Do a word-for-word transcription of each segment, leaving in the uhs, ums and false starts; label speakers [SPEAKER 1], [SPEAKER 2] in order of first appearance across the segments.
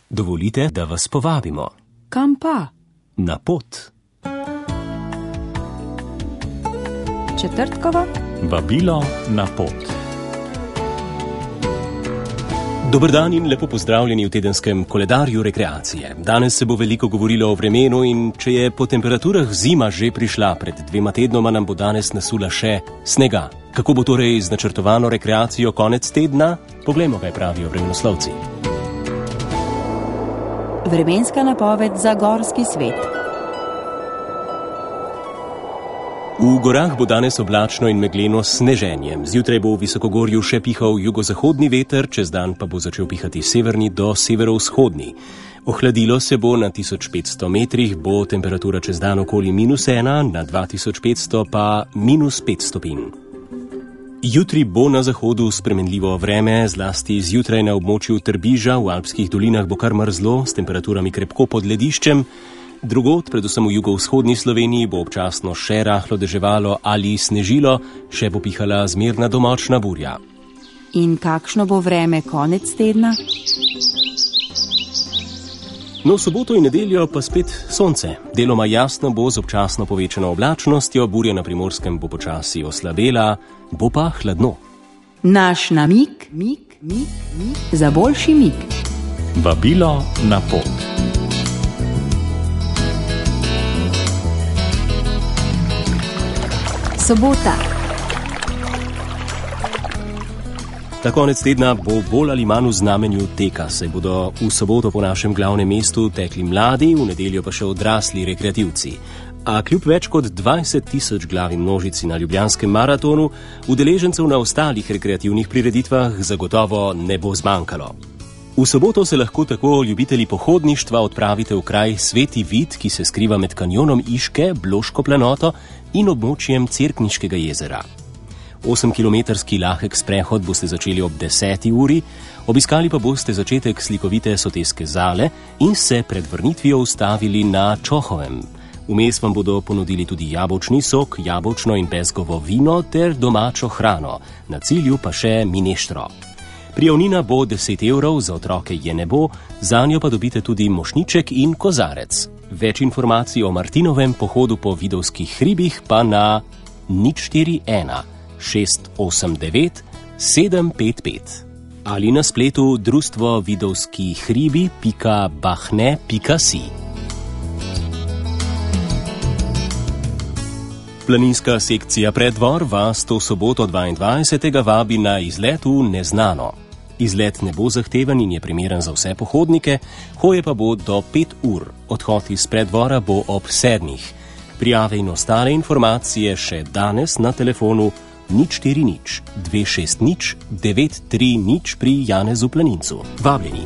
[SPEAKER 1] Dovolite, da vas povabimo.
[SPEAKER 2] Kam pa?
[SPEAKER 1] Na pot.
[SPEAKER 2] Četrtkova?
[SPEAKER 3] Vabilo na pot.
[SPEAKER 1] Dober dan in lepo pozdravljeni v tedenskem koledarju rekreacije. Danes se bo veliko govorilo o vremenu in če je po temperaturah zima že prišla, pred dvema tednoma nam bo danes nasula še snega. Kako bo torej z načrtovano rekreacijo konec tedna? Poglejmo, kaj pravijo vremenoslovci.
[SPEAKER 2] Vremenska napoved za gorski svet.
[SPEAKER 1] V gorah bo danes oblačno in megleno s sneženjem. Zjutraj bo v visokogorju še pihal jugozahodni veter, čez dan pa bo začel pihati severni do severovzhodni. Ohladilo se bo na tisoč petsto metrih, bo temperatura čez dan okoli minus ena, na dva tisoč petsto pa minus pet stopinj. Jutri bo na zahodu spremenljivo vreme, zlasti zjutraj na območju Trbiža, v alpskih dolinah bo kar mrzlo, s temperaturami krepko pod lediščem. Drugod, predvsem v jugovzhodni Sloveniji, bo občasno še rahlo deževalo ali snežilo, še bo pihala zmerna do močna burja.
[SPEAKER 2] In kakšno bo vreme konec tedna?
[SPEAKER 1] No, v soboto in nedeljo pa spet sonce. Deloma jasno bo z občasno povečano oblačnostjo, burja na Primorskem bo počasi oslabela, bo pa hladno.
[SPEAKER 2] Naš namig, mig, mig, mig, za boljši mig.
[SPEAKER 3] Vabilo na pot.
[SPEAKER 2] Sobota.
[SPEAKER 1] Ta konec tedna bo bolj ali manj v znamenju teka, saj bodo v soboto po našem glavnem mestu tekli mladi, v nedeljo pa še odrasli rekreativci. A kljub več kot dvajset tisoč glavi množici na ljubljanskem maratonu, udeležencev na ostalih rekreativnih prireditvah zagotovo ne bo zmanjkalo. V soboto se lahko tako ljubitelji pohodništva odpravite v kraj Sveti Vid, ki se skriva med kanjonom Iške, Bloško planoto in območjem Cerkniškega jezera. Osemkilometrski lahek sprehod boste začeli ob deseti uri, obiskali pa boste začetek slikovite Soteske zale in se pred vrnitvijo ustavili na Čohovem. Vmes vam bodo ponudili tudi jabolčni sok, jabolčno in bezgovo vino ter domačo hrano, na cilju pa še mineštro. Prijavnina bo deset evrov, za otroke je ne bo, zanjo pa dobite tudi mošnjiček in kozarec. Več informacij o Martinovem pohodu po Vidovskih hribih pa na nič štiri ena šest osem devet sedem pet pet ali na spletu društvo vidovski hribi pika bahne pika si. Planinska sekcija Preddvor vas to soboto dvaindvajsetega vabi na izlet v neznano. Izlet ne bo zahteven in je primeren za vse pohodnike, hoje pa bo do pet ur. Odhod iz Preddvora bo ob sedmih. Prijave in ostale informacije še danes na telefonu nič štiri nič dve šest nič devet tri nič pri Janezu Planincu. Vabljeni.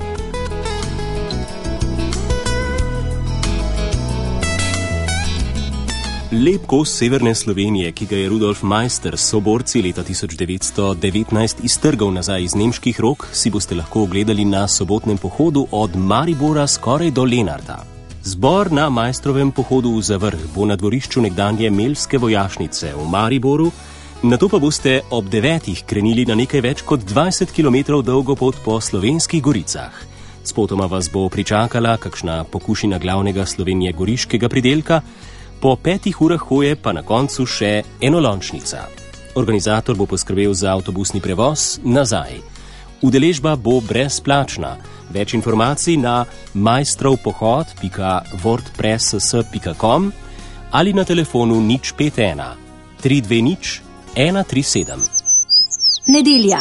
[SPEAKER 1] Lep kos severne Slovenije, ki ga je Rudolf Meister s soborci leta tisoč devetsto devetnajst iztrgal nazaj iz nemških rok, si boste lahko ogledali na sobotnem pohodu od Maribora skoraj do Lenarta. Zbor na Meistrovem pohodu v Zavrh bo na dvorišču nekdanje Melske vojašnice v Mariboru, nato pa boste ob devetih krenili na nekaj več kot dvajset kilometrov dolgo pot po slovenskih goricah. Spotoma vas bo pričakala kakšna pokušina glavnega Slovenije goriškega pridelka, po petih urah hoje pa na koncu še enolončnica. Organizator bo poskrbel za avtobusni prevoz nazaj. Udeležba bo brezplačna. Več informacij na maistrovpohod pika wordpress pika com ali na telefonu nič pet ena tri dve nič ena tri sedem.
[SPEAKER 2] Nedelja.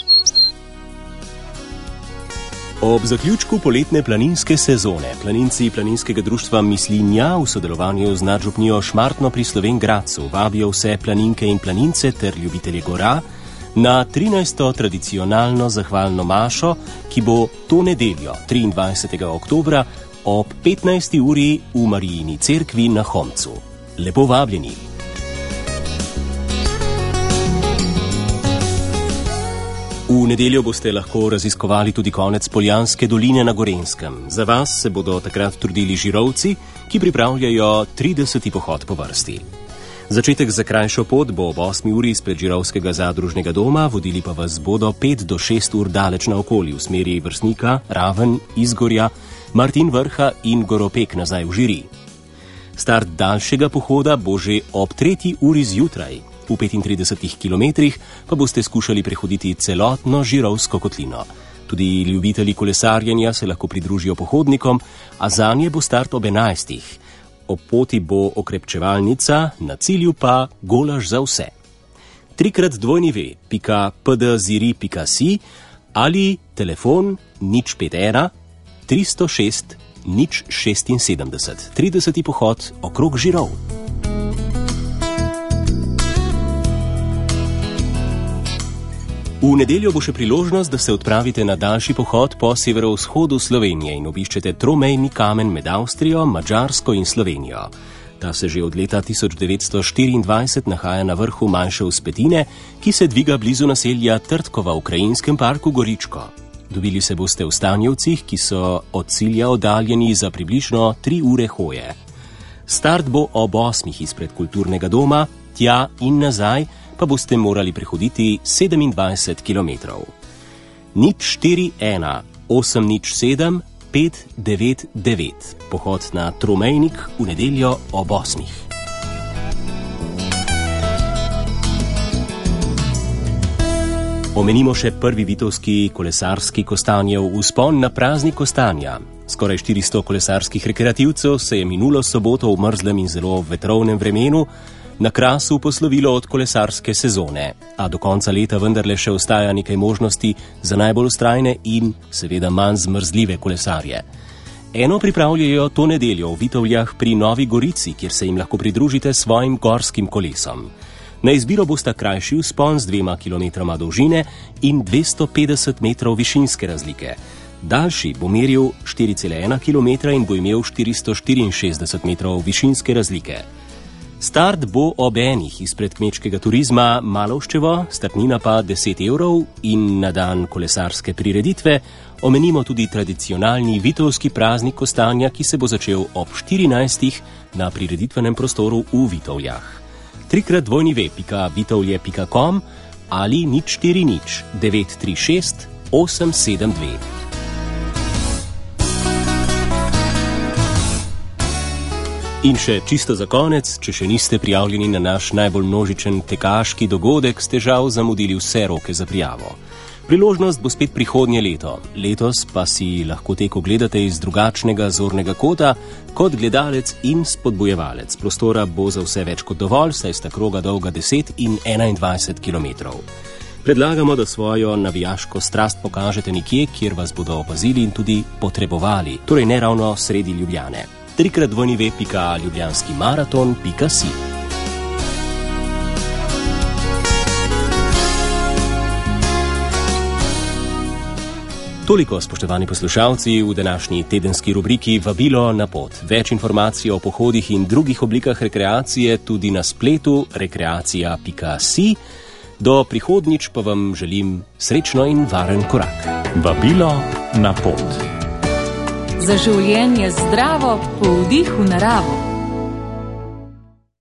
[SPEAKER 1] Ob zaključku poletne planinske sezone planinci planinskega društva Mislinja v sodelovanju z nadžupnijo Šmartno pri Slovenj Gradcu vabijo vse planinke in planince ter ljubitelje gora na trinajsto tradicionalno zahvalno mašo, ki bo to nedeljo, triindvajsetega oktobra, ob petnajsti uri v Marijini cerkvi na Homcu. Lepo vabljeni. V nedeljo boste lahko raziskovali tudi konec Poljanske doline na Gorenjskem. Za vas se bodo takrat trudili žirovci, ki pripravljajo trideseti pohod po vrsti. Začetek za krajšo pot bo ob osmi uri izpred Žirovskega zadružnega doma, vodili pa vas bodo pet do šest ur daleč naokoli v smeri Vrstnika, Raven, Izgorja, Martin Vrha in Goropek nazaj v Žiri. Start daljšega pohoda bo že ob tretji uri zjutraj. V petintridesetih kilometrih pa boste skušali prehoditi celotno Žirovsko kotlino. Tudi ljubitelji kolesarjenja se lahko pridružijo pohodnikom, a zanje bo start ob enajstih. Ob poti bo okrepčevalnica, na cilju pa golaž za vse. Trikrat dvojni ve, pika pdziri pika si ali telefon nič pet ena, tristo šest, nič šestinsedemdeset. trideseti pohod okrog Žirov. V nedeljo bo še priložnost, da se odpravite na daljši pohod po severovzhodu Slovenije in obiščete tromejni kamen med Avstrijo, Madžarsko in Slovenijo. Ta se že od leta tisoč devetsto štiriindvajset nahaja na vrhu manjše vzpetine, ki se dviga blizu naselja Trtkova v krajinskem parku Goričko. Dobili se boste v Stanjevcih, ki so od cilja oddaljeni za približno tri ure hoje. Start bo ob osmih izpred kulturnega doma, tja in nazaj pa boste morali prehoditi sedemindvajset kilometrov. nič štiri ena, osem nič sedem, pet devet devet. Pohod na Tromejnik v nedeljo ob osmih. Omenimo še prvi vitovski kolesarski Kostanjev vzpon na praznik Kostanja. Skoraj štiristo kolesarskih rekreativcev se je minulo soboto v mrzlem in zelo vetrovnem vremenu na Krasu poslovilo od kolesarske sezone, a do konca leta vendarle še ostaja nekaj možnosti za najbolj vztrajne in seveda manj zmrzljive kolesarje. Eno pripravljajo to nedeljo v Vitovljah pri Novi Gorici, kjer se jim lahko pridružite s svojim gorskim kolesom. Na izbiro bosta krajši vzpon z dvema kilometroma dolžine in dvesto petdeset metrov višinske razlike. Daljši bo meril štiri cela ena kilometra in bo imel štiristo štiriinšestdeset metrov višinske razlike. Start bo ob enih izpred kmečkega turizma Malovščevo, startnina pa deset evrov in na dan kolesarske prireditve omenimo tudi tradicionalni vitovski praznik Kostanja, ki se bo začel ob štirinajstih na prireditvenem prostoru v Vitovljah. Trikrat dvojni ve pika vitovlje pika com ali nič štiri nič, devet tri šest, osem sedem dve. In še čisto za konec, če še niste prijavljeni na naš najbolj množičen tekaški dogodek, ste žal zamudili vse roke za prijavo. Priložnost bo spet prihodnje leto. Letos pa si lahko tek ogledate iz drugačnega zornega kota kot gledalec in spodbujevalec. Prostora bo za vse več kot dovolj, saj sta kroga dolga deset in enaindvajset kilometrov. Predlagamo, da svojo navijaško strast pokažete nekje, kjer vas bodo opazili in tudi potrebovali, torej ne ravno sredi Ljubljane. trikrat dvojni ve pika ljubljanski maraton pika si. Toliko, spoštovani poslušalci, v današnji tedenski rubriki Vabilo na pot. Več informacij o pohodih in drugih oblikah rekreacije tudi na spletu rekreacija pika si. Do prihodnjič pa vam želim srečno in varen korak.
[SPEAKER 3] Vabilo na pot.
[SPEAKER 2] Za življenje zdravo, po vdihu naravo.